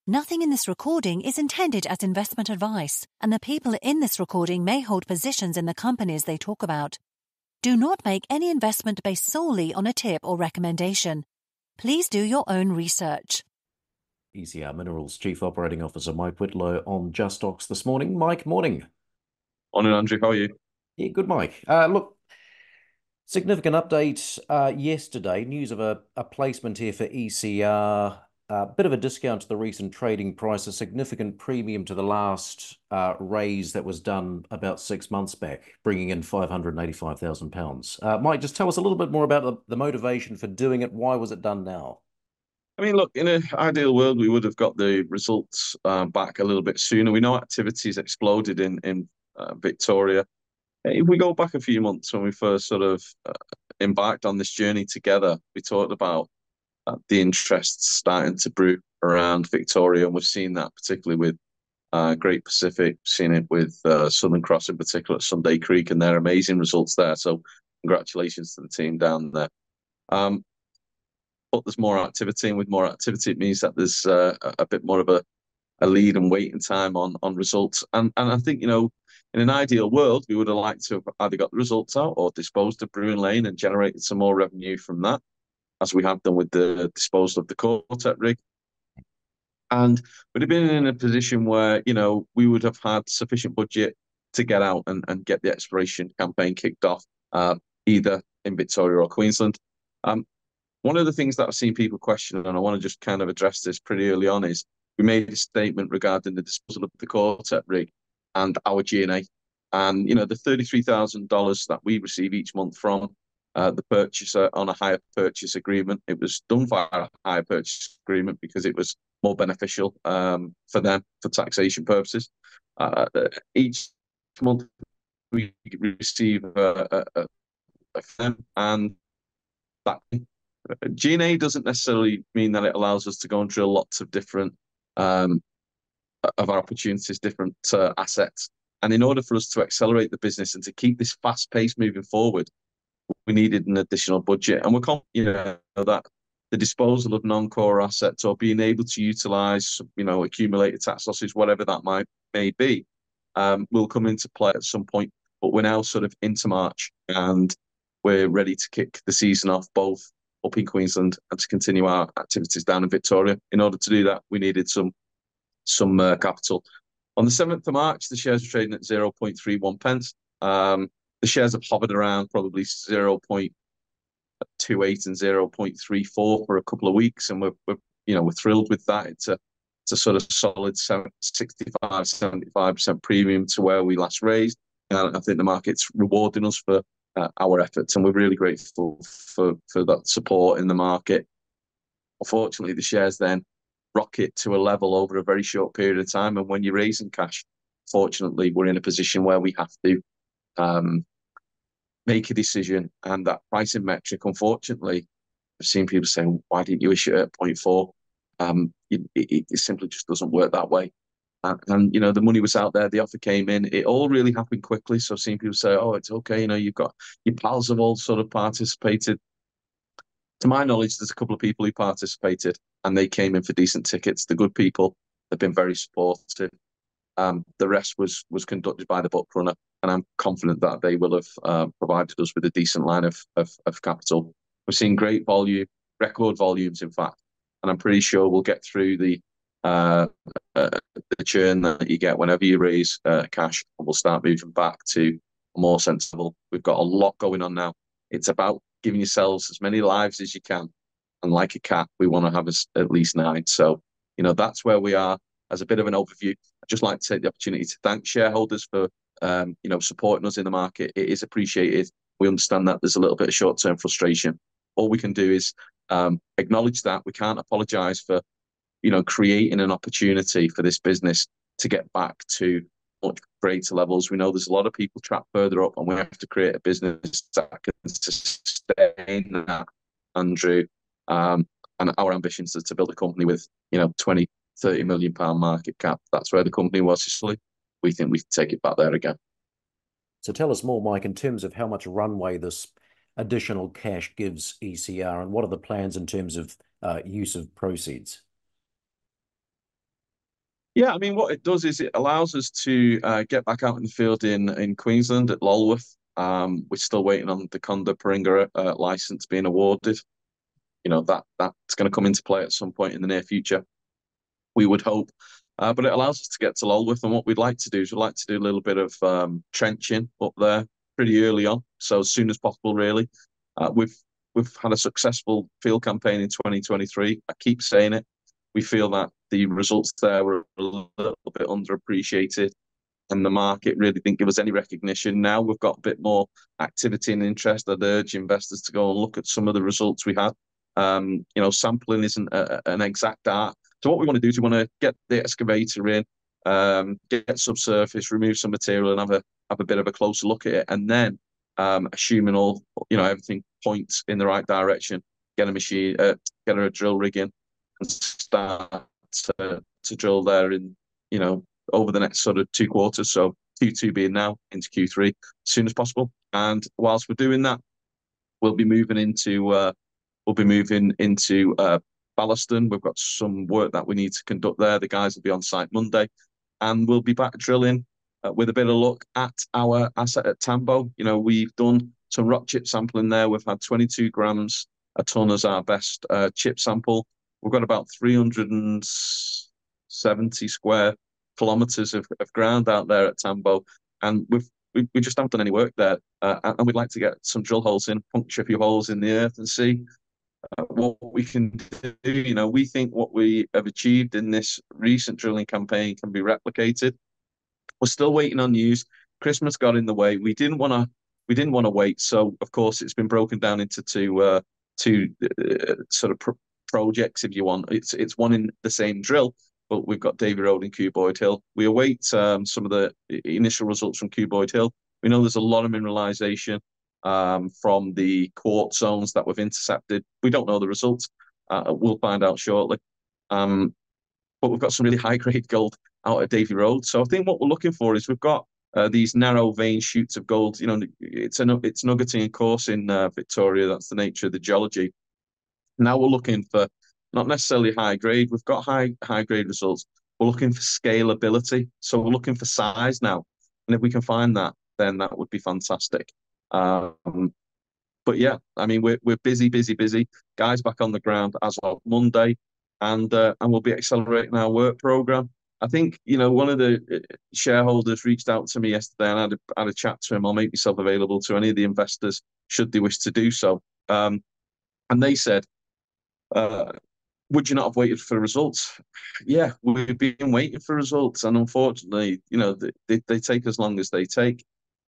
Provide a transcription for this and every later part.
Nothing in this recording is intended as investment advice, and the people in this recording may hold positions in the companies they talk about. Do not make any investment based solely on a tip or recommendation. Please do your own research. ECR Minerals Chief Operating Officer Mike Whitlow on Just Stocks this morning. Mike, morning. Morning, Andrew. How are you? Yeah, good, Mike. Look, significant update yesterday. News of a placement here for ECR. A bit of a discount to the recent trading price, a significant premium to the last raise that was done about 6 months back, bringing in £585,000. Mike, just tell us a little bit more about the motivation for doing it. Why was it done now? I mean, look, in an ideal world, we would have got the results back a little bit sooner. We know activity's exploded in Victoria. If we go back a few months when we first sort of embarked on this journey together, we talked about the interests starting to brew around Victoria, and we've seen that particularly with Great Pacific, seen it with Southern Cross in particular at Sunday Creek, and their amazing results there. So congratulations to the team down there. But there's more activity, and with more activity, it means that there's a bit more of a lead and waiting time on results. And I think, in an ideal world, we would have liked to have either got the results out or disposed of Brewin Lane and generated some more revenue from that, as we have done with the disposal of the Quartet rig. And we'd have been in a position where, we would have had sufficient budget to get out and get the exploration campaign kicked off, either in Victoria or Queensland. One of the things that I've seen people question, and I want to just kind of address this pretty early on, is we made a statement regarding the disposal of the Quartet rig and our G&A. And, the $33,000 that we receive each month from the purchaser on a hire purchase agreement, it was done via a hire purchase agreement because it was more beneficial for them for taxation purposes. Each month we receive a firm, and that G&A doesn't necessarily mean that it allows us to go and drill lots of different of our opportunities, different assets. And in order for us to accelerate the business and to keep this fast pace moving forward, we needed an additional budget. And we're confident, that the disposal of non-core assets or being able to utilize, accumulated tax losses, whatever that may be, will come into play at some point. But we're now sort of into March, and we're ready to kick the season off, both up in Queensland and to continue our activities down in Victoria. In order to do that, we needed some capital. On the 7th of March, the shares were trading at 0.31 pence. The shares have hovered around probably 0.28 and 0.34 for a couple of weeks, and we're thrilled with that. It's a sort of solid 65-75% premium to where we last raised, and I think the market's rewarding us for our efforts, and we're really grateful for that support in the market. Unfortunately, the shares then rocket to a level over a very short period of time, and when you're raising cash, fortunately, we're in a position where we have to make a decision, and that pricing metric, unfortunately, I've seen people saying, why didn't you issue it at 0.4? It simply just doesn't work that way. And the money was out there, the offer came in, it all really happened quickly. So I've seen people say, oh, it's okay, you've got your pals have all sort of participated. To my knowledge, there's a couple of people who participated and they came in for decent tickets. The good people have been very supportive. The rest was conducted by the book runner, and I'm confident that they will have provided us with a decent line of capital. We're seeing great volume, record volumes, in fact, and I'm pretty sure we'll get through the churn that you get whenever you raise cash, and we'll start moving back to a more sensible. We've got a lot going on now. It's about giving yourselves as many lives as you can, and like a cat, we want to have at least 9. So, that's where we are. As a bit of an overview, I'd just like to take the opportunity to thank shareholders for supporting us in the market. It is appreciated. We understand that there's a little bit of short-term frustration. All we can do is acknowledge that. We can't apologise for creating an opportunity for this business to get back to much greater levels. We know there's a lot of people trapped further up, and we have to create a business that can sustain that, Andrew. And our ambitions is to build a company with 20-30 million pound market cap. That's where the company was historically. We think we can take it back there again. So tell us more, Mike, in terms of how much runway this additional cash gives ECR, and what are the plans in terms of use of proceeds? Yeah, I mean, what it does is it allows us to get back out in the field in Queensland at Lulworth. We're still waiting on the Conda Paringa license being awarded. You know, that's going to come into play at some point in the near future, we would hope. But it allows us to get to Lulworth, and what we'd like to do is we'd like to do a little bit of trenching up there pretty early on, so as soon as possible, really. We've had a successful field campaign in 2023. I keep saying it. We feel that the results there were a little bit underappreciated, and the market really didn't give us any recognition. Now we've got a bit more activity and interest. I'd urge investors to go and look at some of the results we had. You know, sampling isn't an exact art. So what we want to do is we want to get the excavator in, get subsurface, remove some material, and have a bit of a closer look at it, and then assuming all everything points in the right direction, get a machine, get a drill rig in, and start to drill there in over the next sort of 2 quarters. So Q2 being now into Q3 as soon as possible. And whilst we're doing that, we'll be moving into Ballaston. We've got some work that we need to conduct there. The guys will be on site Monday, and we'll be back drilling with a bit of luck at our asset at Tambo. You know, we've done some rock chip sampling there. We've had 22 grams a ton as our best chip sample. We've got about 370 square kilometers of ground out there at Tambo, and we just haven't done any work there, and we'd like to get some drill holes in, puncture a few holes in the earth, and see what we can do. You know, we think what we have achieved in this recent drilling campaign can be replicated. We're still waiting on news. Christmas got in the way. We didn't want to wait. So of course it's been broken down into two sort of projects, if you want. It's one in the same drill, but we've got Davy Road and Cuboid Hill. We await some of the initial results from Cuboid Hill. We know there's a lot of mineralization from the quartz zones that we've intercepted. We don't know the results. We'll find out shortly. But we've got some really high-grade gold out at Davy Road. So I think what we're looking for is we've got these narrow vein shoots of gold. You know, it's nuggety and coarse in Victoria. That's the nature of the geology. Now we're looking for not necessarily high grade. We've got high grade results. We're looking for scalability. So we're looking for size now. And if we can find that, then that would be fantastic. But yeah, I mean, we're busy. Guys back on the ground as of Monday, and we'll be accelerating our work program. I think, you know, one of the shareholders reached out to me yesterday, and I had a chat to him. I'll make myself available to any of the investors should they wish to do so. And they said, would you not have waited for results? Yeah, we've been waiting for results, and unfortunately, you know, they take as long as they take.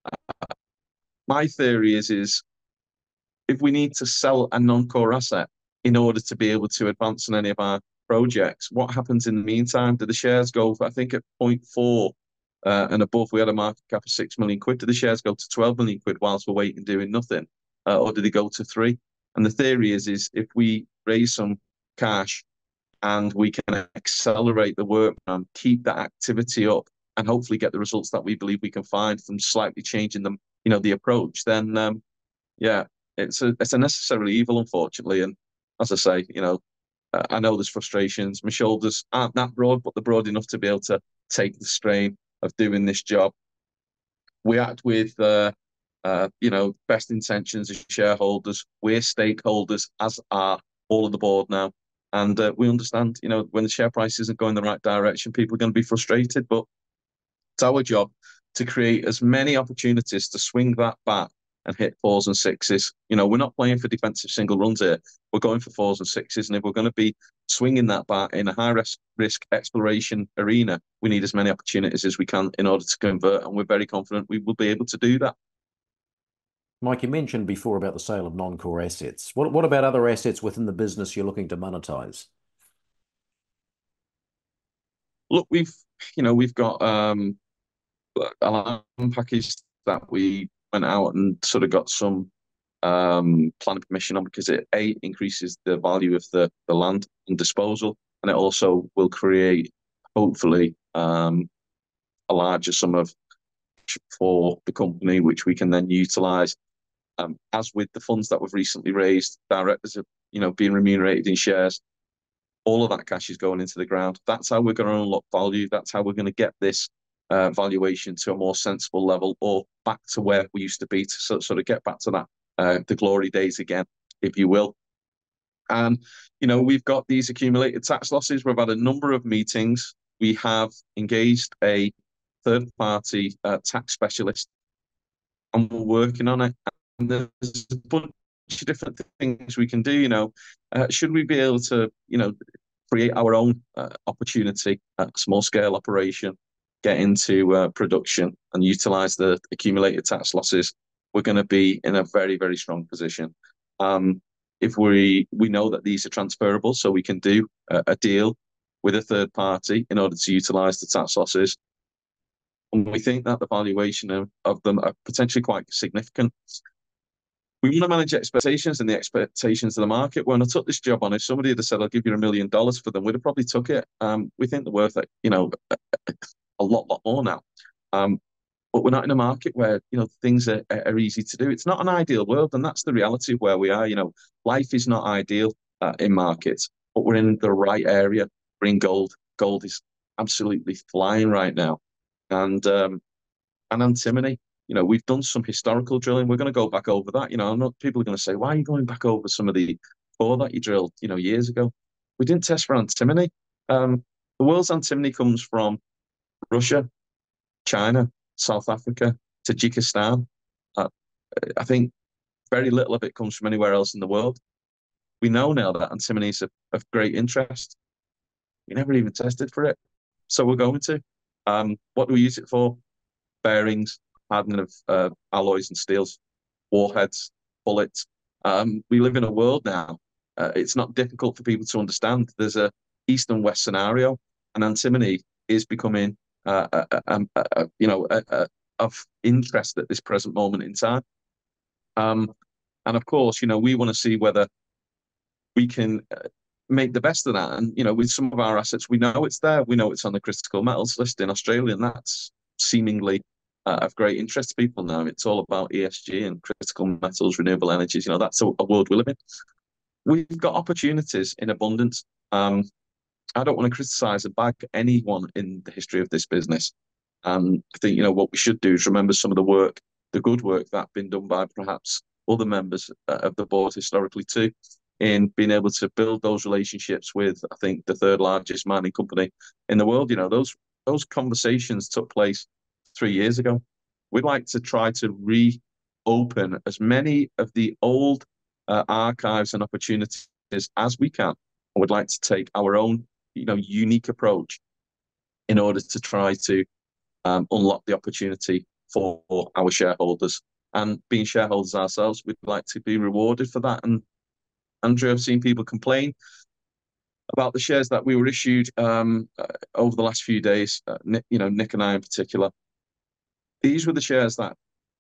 My theory is if we need to sell a non-core asset in order to be able to advance on any of our projects, what happens in the meantime? Do the shares go, I think at 0.4 and above, we had a market cap of 6 million quid. Do the shares go to 12 million quid whilst we're waiting doing nothing? Or do they go to 3? And the theory is if we raise some cash and we can accelerate the work and keep that activity up and hopefully get the results that we believe we can find from slightly changing them, you know, the approach, then yeah, it's a necessary evil, unfortunately. And as I say, you know, I know there's frustrations. My shoulders aren't that broad, but they're broad enough to be able to take the strain of doing this job. We act with, you know, best intentions as shareholders. We're stakeholders, as are all of the board now. And we understand, you know, when the share price isn't going the right direction, people are going to be frustrated. But it's our job to create as many opportunities to swing that bat and hit 4s and 6s. You know, we're not playing for defensive single runs here. We're going for 4s and 6s. And if we're going to be swinging that bat in a high risk exploration arena, we need as many opportunities as we can in order to convert. And we're very confident we will be able to do that. Mike, you mentioned before about the sale of non-core assets. What about other assets within the business you're looking to monetize? Look, we've got a land package that we went out and sort of got some planning permission on, because it increases the value of the land and disposal, and it also will create, hopefully, a larger sum of for the company, which we can then utilize. As with the funds that we've recently raised, directors have, you know, been remunerated in shares. All of that cash is going into the ground. That's how we're going to unlock value. That's how we're going to get this valuation to a more sensible level, or back to where we used to be, to sort of get back to that the glory days again, if you will. And we've got these accumulated tax losses. We've had a number of meetings. We have engaged a third-party tax specialist, and we're working on it. And there's a bunch of different things we can do. Should we be able to, create our own opportunity, small-scale operation, get into production and utilize the accumulated tax losses, we're going to be in a very, very strong position. If we know that these are transferable, so we can do a deal with a third party in order to utilize the tax losses. And we think that the valuation of them are potentially quite significant. We want to manage expectations and the expectations of the market. When I took this job on, if somebody had said, I'll give you $1 million for them, we'd have probably took it. We think they're worth it, a lot more now. But we're not in a market where, things are easy to do. It's not an ideal world, and that's the reality of where we are. Life is not ideal in markets, but we're in the right area. We're in gold. Gold is absolutely flying right now. And antimony, we've done some historical drilling. We're going to go back over that. People are going to say, why are you going back over some of the ore that you drilled, years ago? We didn't test for antimony. The world's antimony comes from Russia, China, South Africa, Tajikistan. I think very little of it comes from anywhere else in the world. We know now that antimony is of great interest. We never even tested for it, so we're going to. What do we use it for? Bearings, hardening of alloys and steels, warheads, bullets. We live in a world now. It's not difficult for people to understand. There's a east and west scenario, and antimony is becoming of interest at this present moment in time. And of course, we want to see whether we can make the best of that. And, with some of our assets, we know it's there. We know it's on the critical metals list in Australia, and that's seemingly of great interest to people now. It's all about ESG and critical metals, renewable energies. That's a world we live in. We've got opportunities in abundance. I don't want to criticize or bag anyone in the history of this business. I think, what we should do is remember some of the good work that's been done by perhaps other members of the board historically too, in being able to build those relationships with, I think, the third largest mining company in the world. Those conversations took place 3 years ago. We'd like to try to reopen as many of the old archives and opportunities as we can. I would like to take our own, unique approach in order to try to unlock the opportunity for our shareholders. And being shareholders ourselves, we'd like to be rewarded for that. And Andrew, I've seen people complain about the shares that we were issued over the last few days. Nick and I in particular. These were the shares that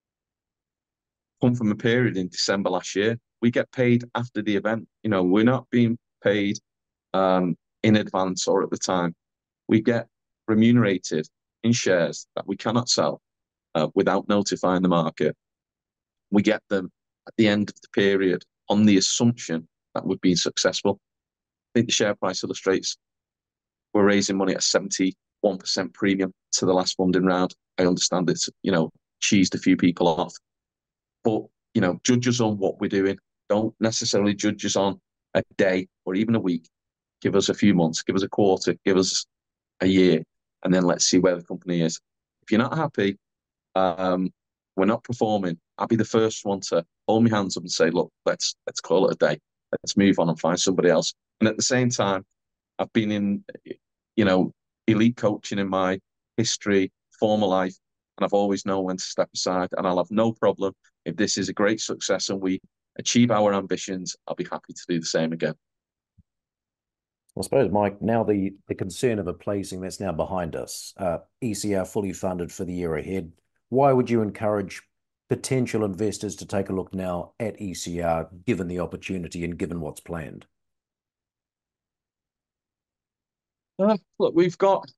come from a period in December last year. We get paid after the event. We're not being paid in advance or at the time. We get remunerated in shares that we cannot sell without notifying the market. We get them at the end of the period on the assumption that we've been successful. I think the share price illustrates we're raising money at a 71% premium to the last funding round. I understand it's, cheesed a few people off. But, judge us on what we're doing. Don't necessarily judge us on a day or even a week. Give us a few months, give us a quarter, give us a year, and then let's see where the company is. If you're not happy, we're not performing, I'll be the first one to hold my hands up and say, look, let's call it a day. Let's move on and find somebody else. And at the same time, I've been in, elite coaching in my history, former life, and I've always known when to step aside. And I'll have no problem if this is a great success and we achieve our ambitions. I'll be happy to do the same again. I suppose, Mike, now the concern of a placing that's now behind us, ECR fully funded for the year ahead. Why would you encourage potential investors to take a look now at ECR, given the opportunity and given what's planned? Look, we've got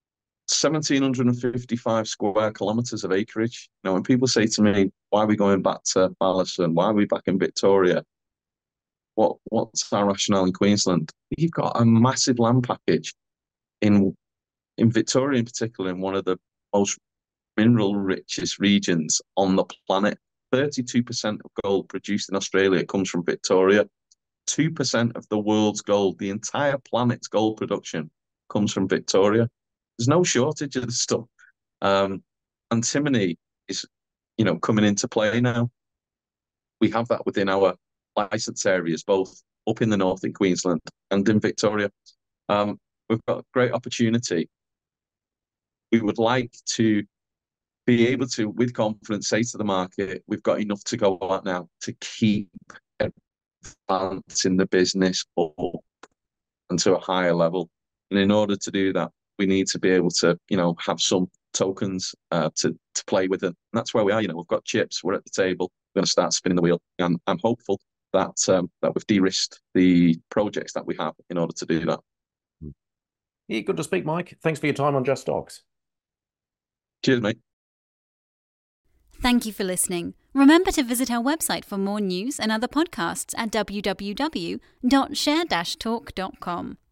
1,755 square kilometres of acreage. When people say to me, why are we going back to Ballaston? Why are we back in Victoria? what's our rationale in Queensland? You've got a massive land package in Victoria in particular, in one of the most mineral richest regions on the planet. 32% of gold produced in Australia comes from Victoria. 2% of the world's gold, the entire planet's gold production, comes from Victoria. There's no shortage of the stuff. Antimony is, coming into play now. We have that within our licence areas, both up in the north in Queensland and in Victoria. We've got a great opportunity. We would like to be able to, with confidence, say to the market, we've got enough to go at now to keep advancing the business up and to a higher level. And in order to do that, we need to be able to, have some tokens to play with it. And that's where we are. We've got chips. We're at the table. We're going to start spinning the wheel. And I'm hopeful that that we've de-risked the projects that we have in order to do that. Yeah, good to speak, Mike. Thanks for your time on Just Stocks. Cheers, mate. Thank you for listening. Remember to visit our website for more news and other podcasts at www.share-talk.com.